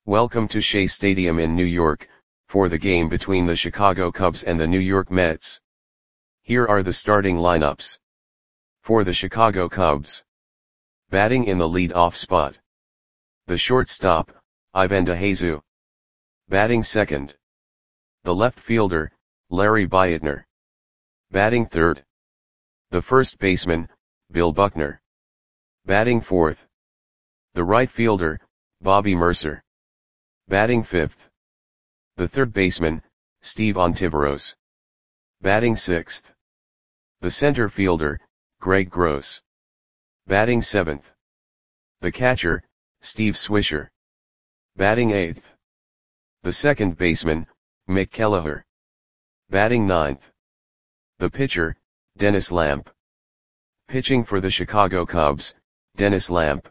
Welcome to Shea Stadium in New York, for the game between the Chicago Cubs and the New York Mets. Here are the starting lineups. For the Chicago Cubs. Batting in the lead-off spot. The shortstop, Ivan DeJesus. Batting second. The left fielder, Larry Beitner. Batting third. The first baseman, Bill Buckner. Batting fourth. The right fielder, Bobby Murcer. Batting fifth. The third baseman, Steve Ontiveros. Batting sixth. The center fielder, Greg Gross. Batting seventh. The catcher, Steve Swisher. Batting eighth. The second baseman, Mick Kelleher. Batting ninth. The pitcher, Dennis Lamp. Pitching for the Chicago Cubs, Dennis Lamp.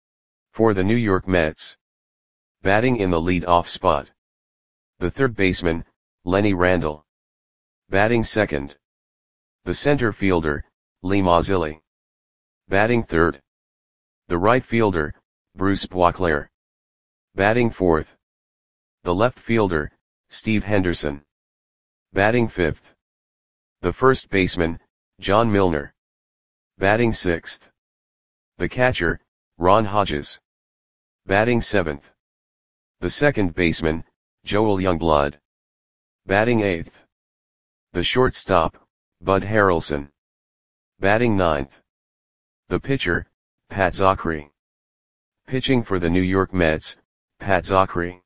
For the New York Mets. Batting in the lead-off spot. The third baseman, Lenny Randle. Batting second. The center fielder, Lee Mazzilli. Batting third. The right fielder, Bruce Boisclair. Batting fourth. The left fielder, Steve Henderson. Batting fifth. The first baseman, John Milner. Batting sixth. The catcher, Ron Hodges. Batting seventh. The second baseman, Joel Youngblood. Batting eighth. The shortstop, Bud Harrelson. Batting ninth. The pitcher, Pat Zachry. Pitching for the New York Mets, Pat Zachry.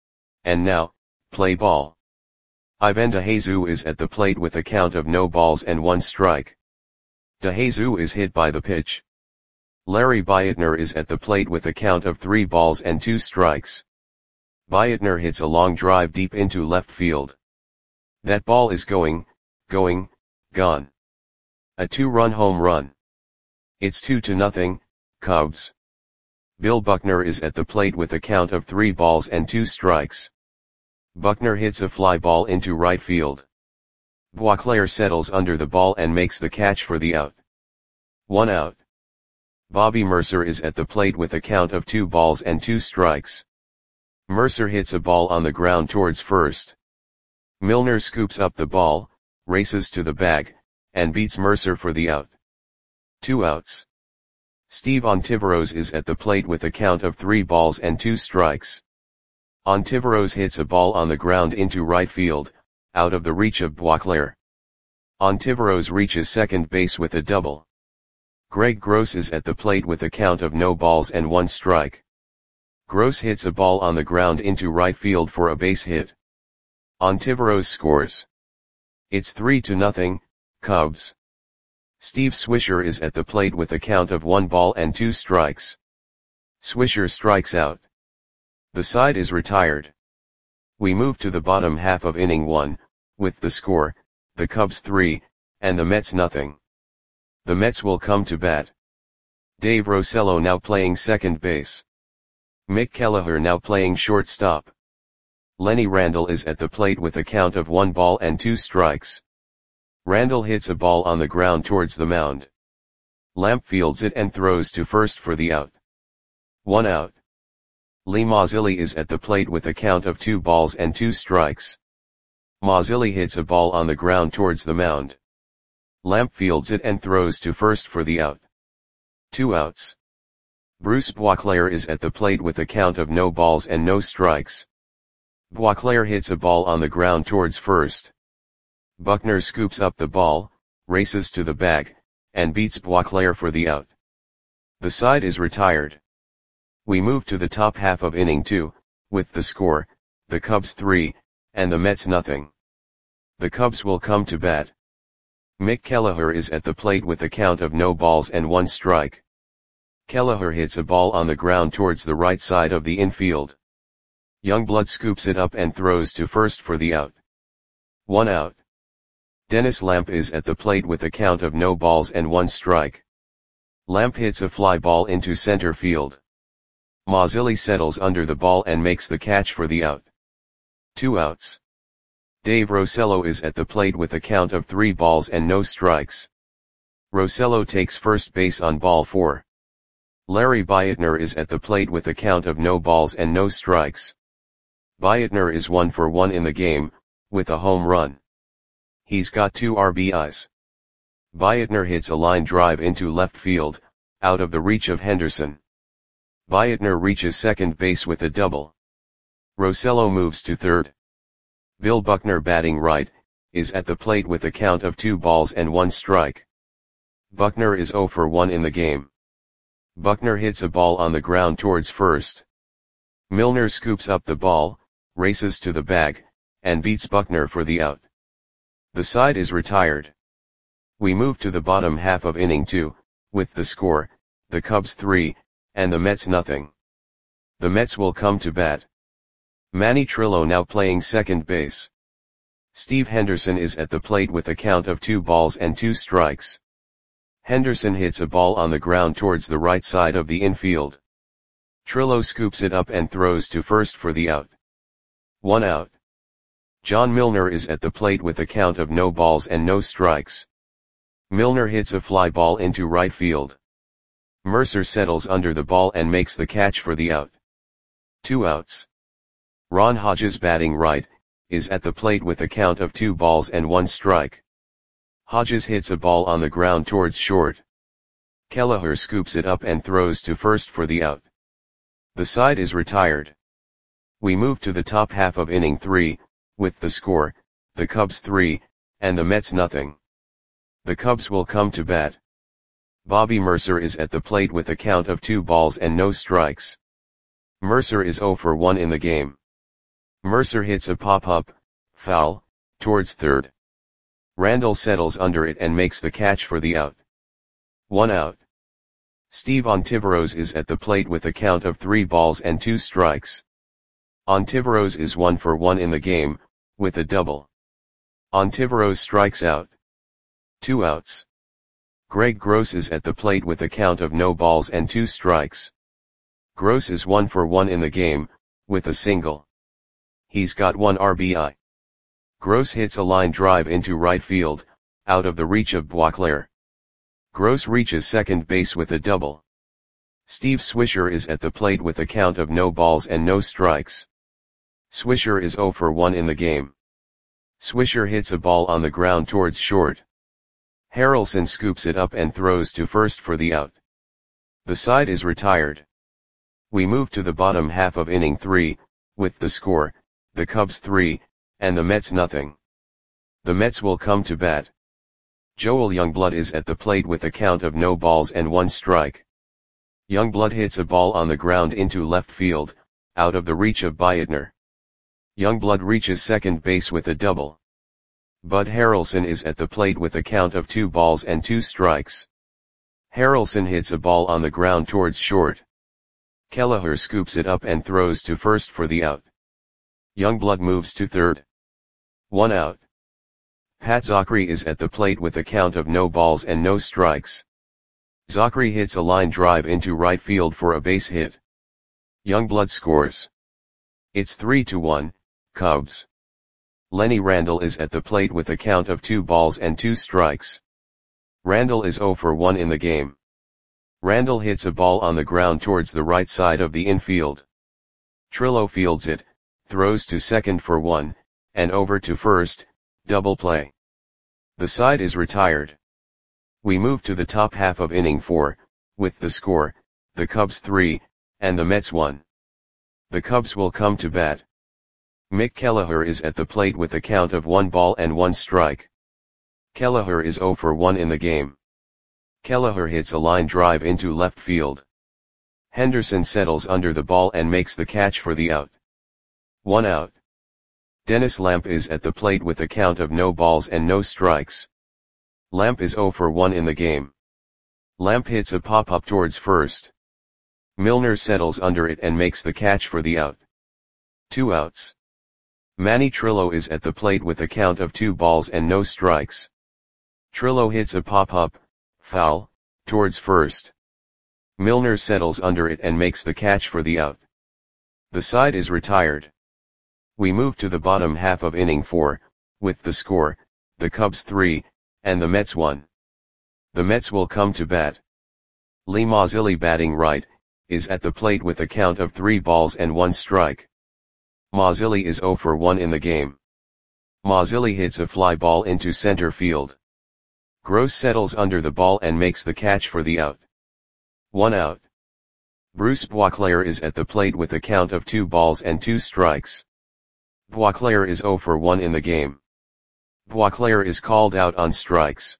And now, play ball. Ivan DeJesus is at the plate with a count of no balls and one strike. DeJesus is hit by the pitch. Larry Beitner is at the plate with a count of 3 balls and 2 strikes. Beitner hits a long drive deep into left field. That ball is gone. A 2-run home run. It's 2-0, Cubs. Bill Buckner is at the plate with a count of 3 balls and 2 strikes. Buckner hits a fly ball into right field. Boisclair settles under the ball and makes the catch for the out. 1 out. Bobby Murcer is at the plate with a count of 2 balls and 2 strikes. Murcer hits a ball on the ground towards first. Milner scoops up the ball, races to the bag, and beats Murcer for the out. 2 outs. Steve Ontiveros is at the plate with a count of 3 balls and 2 strikes. Ontiveros hits a ball on the ground into right field, out of the reach of Boisclair. Ontiveros reaches second base with a double. Greg Gross is at the plate with a count of no balls and 1 strike. Gross hits a ball on the ground into right field for a base hit. Ontiveros scores. It's 3-0, Cubs. Steve Swisher is at the plate with a count of 1 ball and 2 strikes. Swisher strikes out. The side is retired. We move to the bottom half of inning 1, with the score, the Cubs 3, and the Mets nothing. The Mets will come to bat. Dave Rosello now playing second base. Mick Kelleher now playing shortstop. Lenny Randle is at the plate with a count of 1 ball and 2 strikes. Randle hits a ball on the ground towards the mound. Lamp fields it and throws to first for the out. 1 out. Lee Mazzilli is at the plate with a count of 2 balls and 2 strikes. Mazzilli hits a ball on the ground towards the mound. Lamp fields it and throws to first for the out. 2 outs. Bruce Boisclair is at the plate with a count of no balls and no strikes. Boisclair hits a ball on the ground towards first. Buckner scoops up the ball, races to the bag, and beats Boisclair for the out. The side is retired. We move to the top half of inning 2, with the score, the Cubs 3, and the Mets nothing. The Cubs will come to bat. Mick Kelleher is at the plate with a count of no balls and 1 strike. Kelleher hits a ball on the ground towards the right side of the infield. Youngblood scoops it up and throws to first for the out. 1 out. Dennis Lamp is at the plate with a count of no balls and 1 strike. Lamp hits a fly ball into center field. Mazzilli settles under the ball and makes the catch for the out. 2 outs. Dave Rosello is at the plate with a count of 3 balls and no strikes. Rosello takes first base on ball 4. Larry Beitner is at the plate with a count of no balls and no strikes. Beitner is 1 for 1 in the game, with a home run. He's got 2 RBIs. Beitner hits a line drive into left field, out of the reach of Henderson. Beitner reaches second base with a double. Rosello moves to third. Bill Buckner, batting right, is at the plate with a count of 2 balls and 1 strike. Buckner is 0 for 1 in the game. Buckner hits a ball on the ground towards first. Milner scoops up the ball, races to the bag, and beats Buckner for the out. The side is retired. We move to the bottom half of inning 2, with the score, the Cubs 3, and the Mets nothing. The Mets will come to bat. Manny Trillo now playing second base. Steve Henderson is at the plate with a count of 2 balls and 2 strikes. Henderson hits a ball on the ground towards the right side of the infield. Trillo scoops it up and throws to first for the out. 1 out. John Milner is at the plate with a count of no balls and no strikes. Milner hits a fly ball into right field. Mercer settles under the ball and makes the catch for the out. 2 outs. Ron Hodges, batting right, is at the plate with a count of 2 balls and 1 strike. Hodges hits a ball on the ground towards short. Kelleher scoops it up and throws to first for the out. The side is retired. We move to the top half of inning 3, with the score, the Cubs 3, and the Mets nothing. The Cubs will come to bat. Bobby Mercer is at the plate with a count of 2 balls and no strikes. Mercer is 0 for 1 in the game. Mercer hits a pop-up, foul, towards third. Randall settles under it and makes the catch for the out. 1 out. Steve Ontiveros is at the plate with a count of 3 balls and 2 strikes. Ontiveros is 1 for 1 in the game, with a double. Ontiveros strikes out. 2 outs. Greg Gross is at the plate with a count of no balls and 2 strikes. Gross is 1 for 1 in the game, with a single. He's got 1 RBI. Gross hits a line drive into right field, out of the reach of Boisclair. Gross reaches second base with a double. Steve Swisher is at the plate with a count of no balls and no strikes. Swisher is 0 for 1 in the game. Swisher hits a ball on the ground towards short. Harrelson scoops it up and throws to first for the out. The side is retired. We move to the bottom half of inning 3, with the score, the Cubs 3, and the Mets nothing. The Mets will come to bat. Joel Youngblood is at the plate with a count of no balls and 1 strike. Youngblood hits a ball on the ground into left field, out of the reach of Beitner. Youngblood reaches second base with a double. Bud Harrelson is at the plate with a count of 2 balls and 2 strikes. Harrelson hits a ball on the ground towards short. Kelleher scoops it up and throws to first for the out. Youngblood moves to third. 1 out. Pat Zachry is at the plate with a count of no balls and no strikes. Zachry hits a line drive into right field for a base hit. Youngblood scores. It's 3-1, Cubs. Lenny Randall is at the plate with a count of 2 balls and 2 strikes. Randall is 0 for 1 in the game. Randall hits a ball on the ground towards the right side of the infield. Trillo fields it, throws to second for 1, and over to first, double play. The side is retired. We move to the top half of inning 4, with the score, the Cubs 3, and the Mets 1. The Cubs will come to bat. Mick Kelleher is at the plate with a count of 1 ball and 1 strike. Kelleher is 0 for 1 in the game. Kelleher hits a line drive into left field. Henderson settles under the ball and makes the catch for the out. 1 out. Dennis Lamp is at the plate with a count of no balls and no strikes. Lamp is 0 for 1 in the game. Lamp hits a pop-up towards first. Milner settles under it and makes the catch for the out. 2 outs. Manny Trillo is at the plate with a count of 2 balls and no strikes. Trillo hits a pop-up, foul, towards first. Milner settles under it and makes the catch for the out. The side is retired. We move to the bottom half of inning 4, with the score, the Cubs 3, and the Mets 1. The Mets will come to bat. Lee Mazzilli, batting right, is at the plate with a count of 3 balls and 1 strike. Mazzilli is 0 for 1 in the game. Mazzilli hits a fly ball into center field. Gross settles under the ball and makes the catch for the out. 1 out. Bruce Boisclair is at the plate with a count of 2 balls and 2 strikes. Boisclair is 0 for 1 in the game. Boisclair is called out on strikes.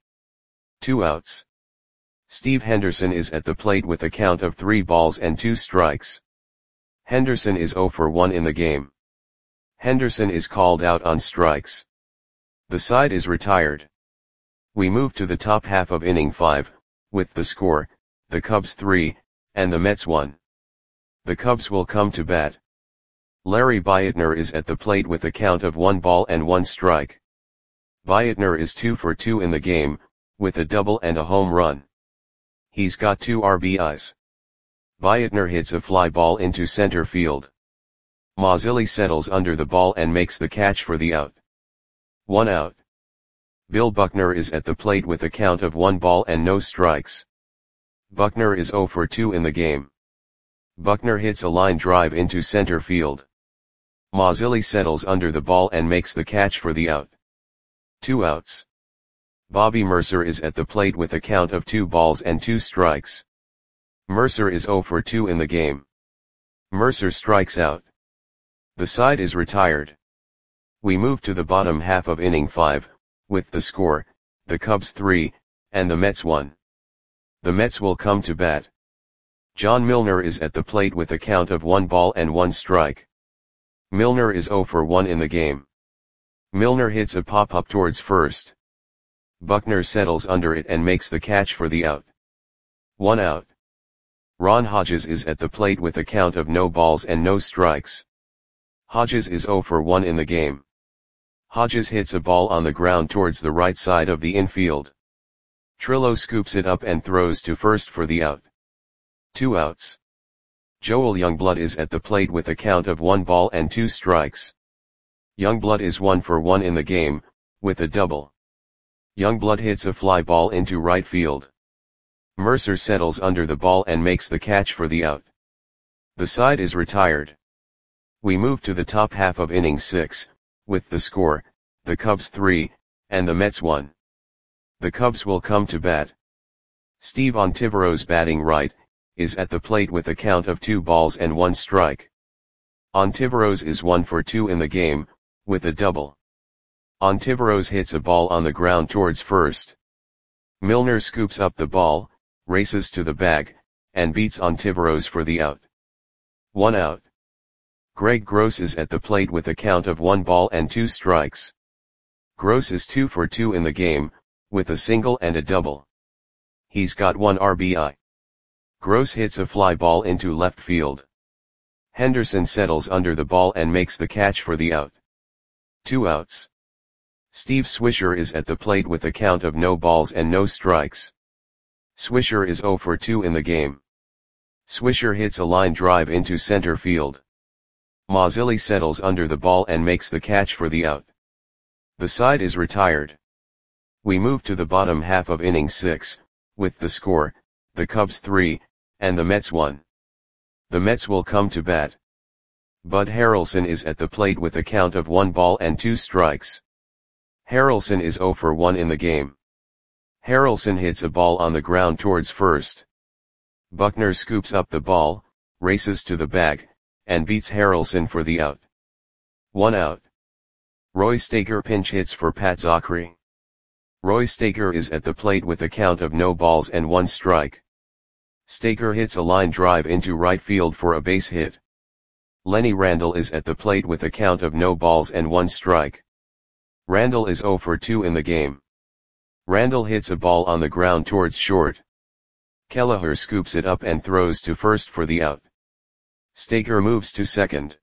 2 outs. Steve Henderson is at the plate with a count of 3 balls and 2 strikes. Henderson is 0 for 1 in the game. Henderson is called out on strikes. The side is retired. We move to the top half of inning 5, with the score, the Cubs 3, and the Mets 1. The Cubs will come to bat. Larry Beitner is at the plate with a count of 1 ball and 1 strike. Beitner is 2 for 2 in the game, with a double and a home run. He's got 2 RBIs. Beitner hits a fly ball into center field. Mazzilli settles under the ball and makes the catch for the out. 1 out. Bill Buckner is at the plate with a count of 1 ball and no strikes. Buckner is 0 for 2 in the game. Buckner hits a line drive into center field. Mazzilli settles under the ball and makes the catch for the out. 2 outs. Bobby Mercer is at the plate with a count of 2 balls and 2 strikes. Mercer is 0 for 2 in the game. Mercer strikes out. The side is retired. We move to the bottom half of inning 5, with the score, the Cubs 3, and the Mets 1. The Mets will come to bat. John Milner is at the plate with a count of 1 ball and 1 strike. Milner is 0 for 1 in the game. Milner hits a pop-up towards first. Buckner settles under it and makes the catch for the out. 1 out. Ron Hodges is at the plate with a count of no balls and no strikes. Hodges is 0 for 1 in the game. Hodges hits a ball on the ground towards the right side of the infield. Trillo scoops it up and throws to first for the out. 2 outs. Joel Youngblood is at the plate with a count of 1 ball and 2 strikes. Youngblood is 1 for 1 in the game, with a double. Youngblood hits a fly ball into right field. Mercer settles under the ball and makes the catch for the out. The side is retired. We move to the top half of inning 6, with the score, the Cubs 3, and the Mets 1. The Cubs will come to bat. Steve Ontiveros, batting right, is at the plate with a count of 2 balls and 1 strike. Ontiveros is 1 for 2 in the game, with a double. Ontiveros hits a ball on the ground towards first. Milner scoops up the ball, races to the bag, and beats Ontiveros for the out. 1 out. Greg Gross is at the plate with a count of 1 ball and 2 strikes. Gross is 2 for 2 in the game, with a single and a double. He's got 1 RBI. Gross hits a fly ball into left field. Henderson settles under the ball and makes the catch for the out. 2 outs. Steve Swisher is at the plate with a count of no balls and no strikes. Swisher is 0 for 2 in the game. Swisher hits a line drive into center field. Mazzilli settles under the ball and makes the catch for the out. The side is retired. We move to the bottom half of inning 6, with the score, the Cubs 3, and the Mets 1. The Mets will come to bat. Bud Harrelson is at the plate with a count of 1 ball and 2 strikes. Harrelson is 0 for 1 in the game. Harrelson hits a ball on the ground towards first. Buckner scoops up the ball, races to the bag, and beats Harrelson for the out. 1 out. Roy Staker pinch hits for Pat Zachry. Roy Staker is at the plate with a count of no balls and 1 strike. Staker hits a line drive into right field for a base hit. Lenny Randle is at the plate with a count of no balls and 1 strike. Randle is 0 for 2 in the game. Randle hits a ball on the ground towards short. Kelleher scoops it up and throws to first for the out. Staker moves to second.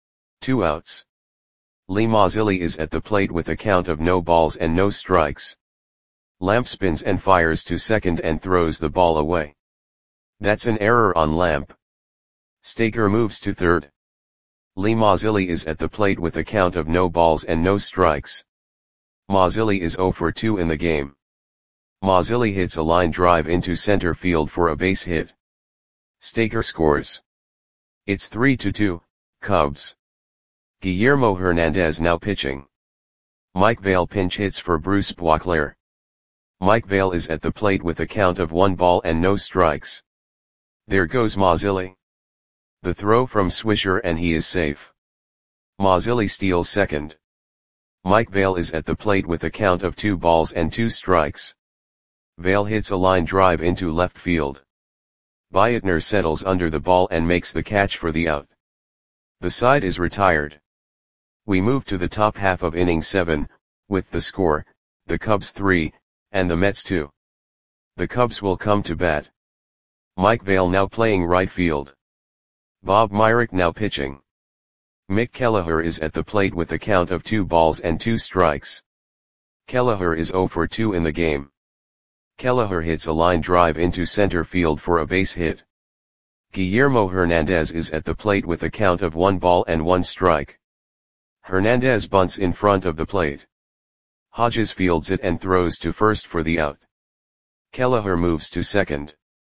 2 outs. Lee Mazzilli is at the plate with a count of no balls and no strikes. Lamp spins and fires to second and throws the ball away. That's an error on Lamp. Staker moves to third. Lee Mazzilli is at the plate with a count of no balls and no strikes. Mazzilli is 0 for 2 in the game. Mazzilli hits a line drive into center field for a base hit. Staker scores. It's 3-2, Cubs. Guillermo Hernandez now pitching. Mike Vail pinch hits for Bruce Boisclair. Mike Vail is at the plate with a count of 1 ball and no strikes. There goes Mazzilli. The throw from Swisher and he is safe. Mazzilli steals second. Mike Vail is at the plate with a count of 2 balls and 2 strikes. Vail hits a line drive into left field. Beitner settles under the ball and makes the catch for the out. The side is retired. We move to the top half of inning 7, with the score, the Cubs 3, and the Mets 2. The Cubs will come to bat. Mike Vail now playing right field. Bob Myrick now pitching. Mick Kelleher is at the plate with a count of 2 balls and 2 strikes. Kelleher is 0 for 2 in the game. Kelleher hits a line drive into center field for a base hit. Guillermo Hernandez is at the plate with a count of 1 ball and 1 strike. Hernandez bunts in front of the plate. Hodges fields it and throws to first for the out. Kelleher moves to second.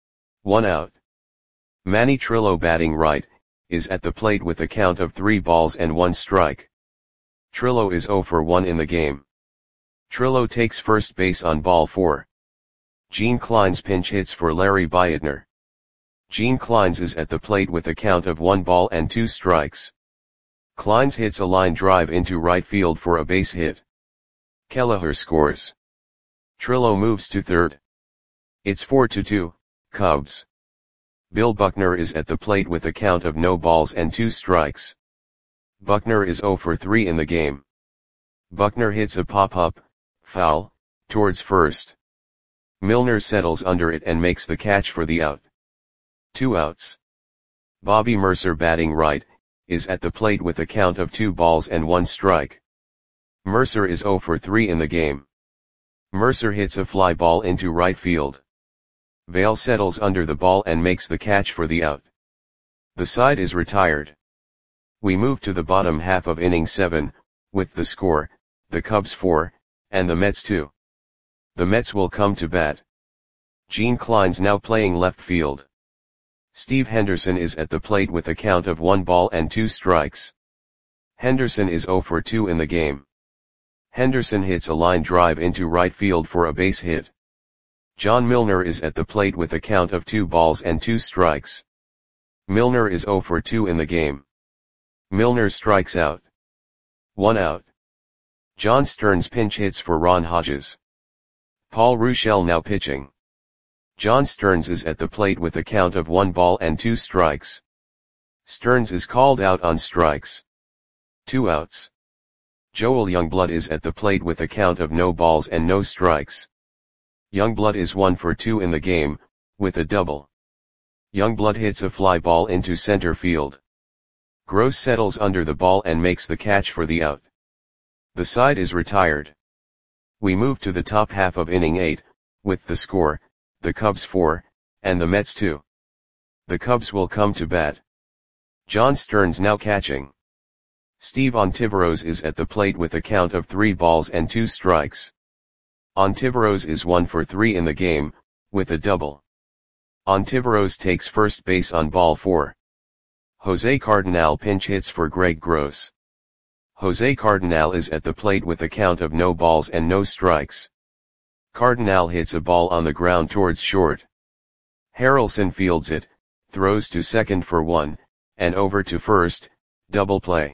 1 out. Manny Trillo batting right, is at the plate with a count of 3 balls and 1 strike. Trillo is 0 for 1 in the game. Trillo takes first base on ball 4. Gene Clines pinch hits for Larry Beitner. Gene Clines is at the plate with a count of 1 ball and 2 strikes. Clines hits a line drive into right field for a base hit. Kelleher scores. Trillo moves to third. It's 4-2, Cubs. Bill Buckner is at the plate with a count of no balls and 2 strikes. Buckner is 0 for 3 in the game. Buckner hits a pop-up, foul, towards first. Milner settles under it and makes the catch for the out. 2 outs. Bobby Mercer batting right, is at the plate with a count of 2 balls and 1 strike. Mercer is 0 for 3 in the game. Mercer hits a fly ball into right field. Vail settles under the ball and makes the catch for the out. The side is retired. We move to the bottom half of inning 7, with the score, the Cubs 4, and the Mets 2. The Mets will come to bat. Gene Clines now playing left field. Steve Henderson is at the plate with a count of 1 ball and 2 strikes. Henderson is 0 for 2 in the game. Henderson hits a line drive into right field for a base hit. John Milner is at the plate with a count of 2 balls and 2 strikes. Milner is 0 for 2 in the game. Milner strikes out. 1 out. John Stearns pinch hits for Ron Hodges. Paul Ruschel now pitching. John Stearns is at the plate with a count of 1 ball and 2 strikes. Stearns is called out on strikes. 2 outs. Joel Youngblood is at the plate with a count of no balls and no strikes. Youngblood is 1 for 2 in the game, with a double. Youngblood hits a fly ball into center field. Gross settles under the ball and makes the catch for the out. The side is retired. We move to the top half of inning 8, with the score, the Cubs 4, and the Mets 2. The Cubs will come to bat. John Stearns now catching. Steve Ontiveros is at the plate with a count of 3 balls and 2 strikes. Ontiveros is 1 for 3 in the game, with a double. Ontiveros takes first base on ball 4. Jose Cardenal pinch hits for Greg Gross. Jose Cardenal is at the plate with a count of no balls and no strikes. Cardenal hits a ball on the ground towards short. Harrelson fields it, throws to second for 1, and over to first, double play.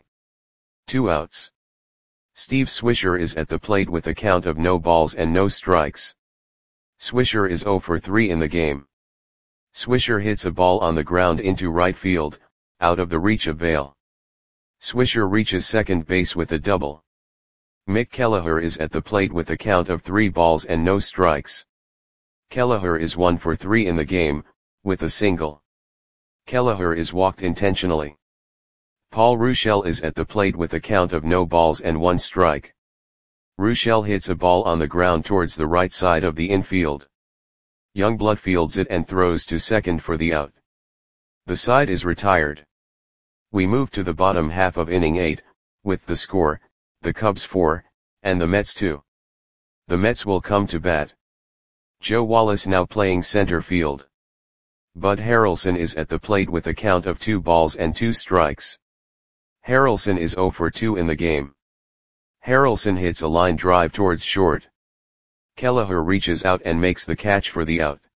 2 outs. Steve Swisher is at the plate with a count of no balls and no strikes. Swisher is 0 for 3 in the game. Swisher hits a ball on the ground into right field, out of the reach of Vail. Swisher reaches second base with a double. Mick Kelleher is at the plate with a count of 3 balls and no strikes. Kelleher is 1 for 3 in the game, with a single. Kelleher is walked intentionally. Paul Ruschel is at the plate with a count of no balls and 1 strike. Ruschel hits a ball on the ground towards the right side of the infield. Youngblood fields it and throws to second for the out. The side is retired. We move to the bottom half of inning 8, with the score, the Cubs 4, and the Mets 2. The Mets will come to bat. Joe Wallace now playing center field. Bud Harrelson is at the plate with a count of 2 balls and 2 strikes. Harrelson is 0 for 2 in the game. Harrelson hits a line drive towards short. Kelleher reaches out and makes the catch for the out.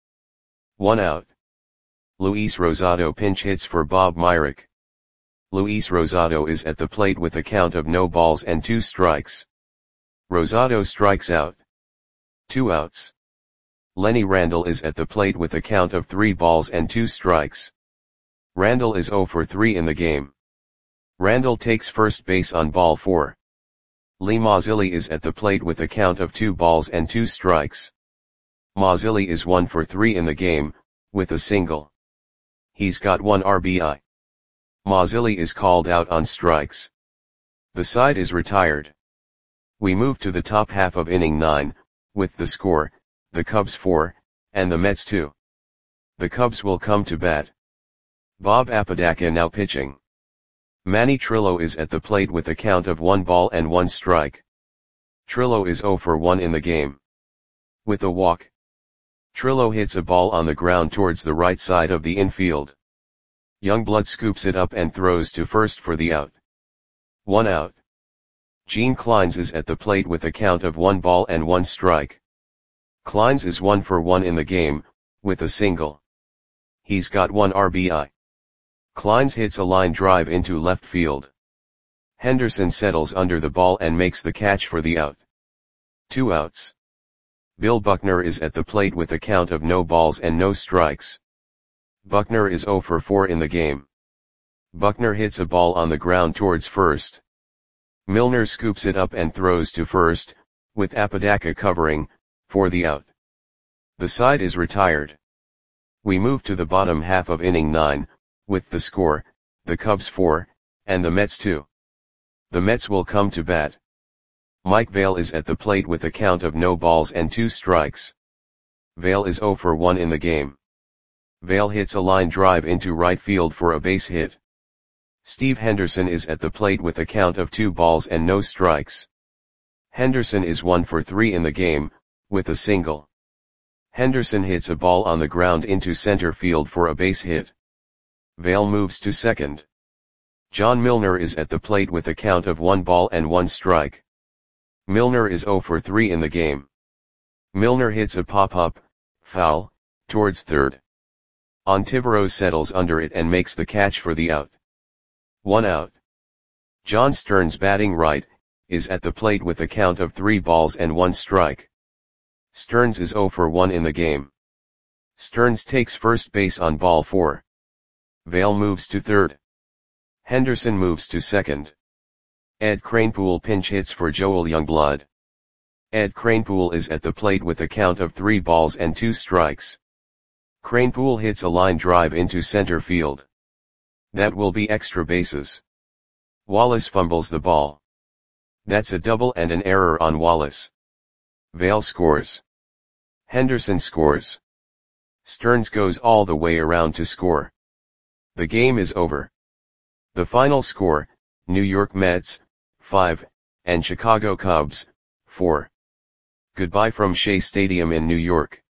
1 out. Luis Rosado pinch hits for Bob Myrick. Luis Rosado is at the plate with a count of no balls and 2 strikes. Rosado strikes out. 2 outs. Lenny Randle is at the plate with a count of 3 balls and 2 strikes. Randle is 0 for 3 in the game. Randle takes first base on ball 4. Lee Mazzilli is at the plate with a count of 2 balls and 2 strikes. Mazzilli is 1 for 3 in the game, with a single. He's got 1 RBI. Mazzilli is called out on strikes. The side is retired. We move to the top half of inning 9, with the score, the Cubs 4, and the Mets 2. The Cubs will come to bat. Bob Apodaca now pitching. Manny Trillo is at the plate with a count of 1 ball and 1 strike. Trillo is 0 for 1 in the game. With a walk. Trillo hits a ball on the ground towards the right side of the infield. Youngblood scoops it up and throws to first for the out. 1 out. Gene Clines is at the plate with a count of 1 ball and 1 strike. Clines is 1 for 1 in the game, with a single. He's got 1 RBI. Clines hits a line drive into left field. Henderson settles under the ball and makes the catch for the out. 2 outs. Bill Buckner is at the plate with a count of no balls and no strikes. Buckner is 0 for 4 in the game. Buckner hits a ball on the ground towards first. Milner scoops it up and throws to first, with Apodaca covering, for the out. The side is retired. We move to the bottom half of inning 9, with the score, the Cubs 4, and the Mets 2. The Mets will come to bat. Mike Vail is at the plate with a count of no balls and 2 strikes. Vail is 0 for 1 in the game. Vail hits a line drive into right field for a base hit. Steve Henderson is at the plate with a count of 2 balls and no strikes. Henderson is 1 for 3 in the game, with a single. Henderson hits a ball on the ground into center field for a base hit. Vail moves to second. John Milner is at the plate with a count of 1 ball and 1 strike. Milner is 0 for 3 in the game. Milner hits a pop-up, foul, towards third. Ontiveros settles under it and makes the catch for the out. 1 out. John Stearns, batting right, is at the plate with a count of 3 balls and 1 strike. Stearns is 0 for 1 in the game. Stearns takes first base on ball 4. Vail moves to third. Henderson moves to second. Ed Kranepool pinch hits for Joel Youngblood. Ed Kranepool is at the plate with a count of 3 balls and 2 strikes. Kranepool hits a line drive into center field. That will be extra bases. Wallace fumbles the ball. That's a double and an error on Wallace. Vail scores. Henderson scores. Stearns goes all the way around to score. The game is over. The final score, New York Mets, 5, and Chicago Cubs, 4. Goodbye from Shea Stadium in New York.